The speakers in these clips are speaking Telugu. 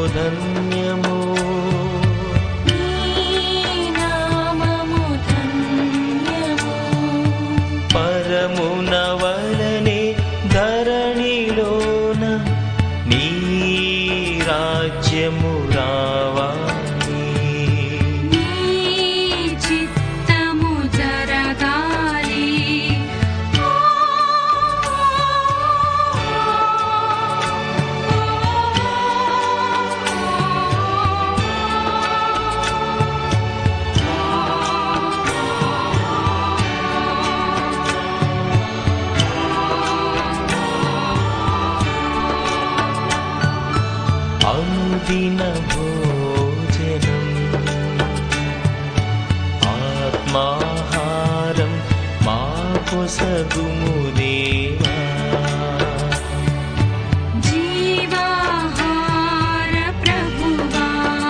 ధన్యము పరమునవలనే ధరణిలోన నీ రాజ్యము రావాలి నీ చిత్తము జరగాలి అనుదిన భోజనం ఆత్మాహారం మా కొసగుము దేవా జీవాహార ప్రభువా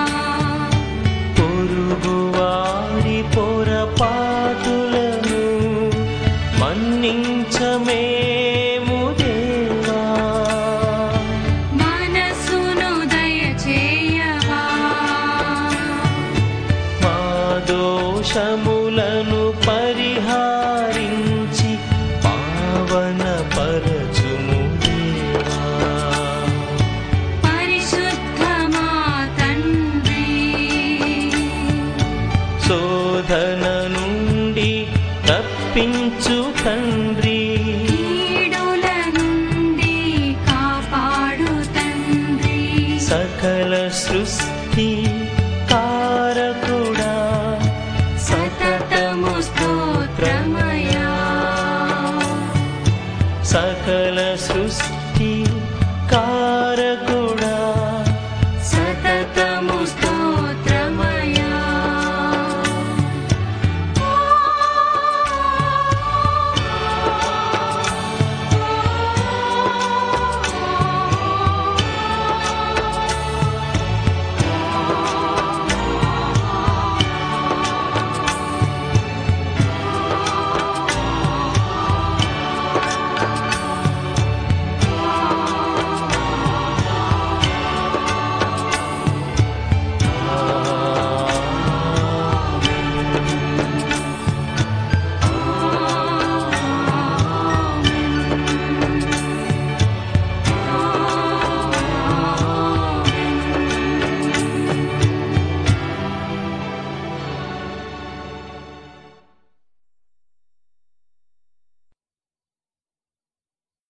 పొరుగువారి పొరపాటులను మన్నించమేము దేవా మనసును దయచేయవా మా దోషములను పరిహారించి పావన పరచుము దేవా పరిశుద్ధ మా తండ్రి శోధన నుండి తప్పించు తండ్రి కీడుల నుండి కాపాడు తండ్రి సకల సృష్టి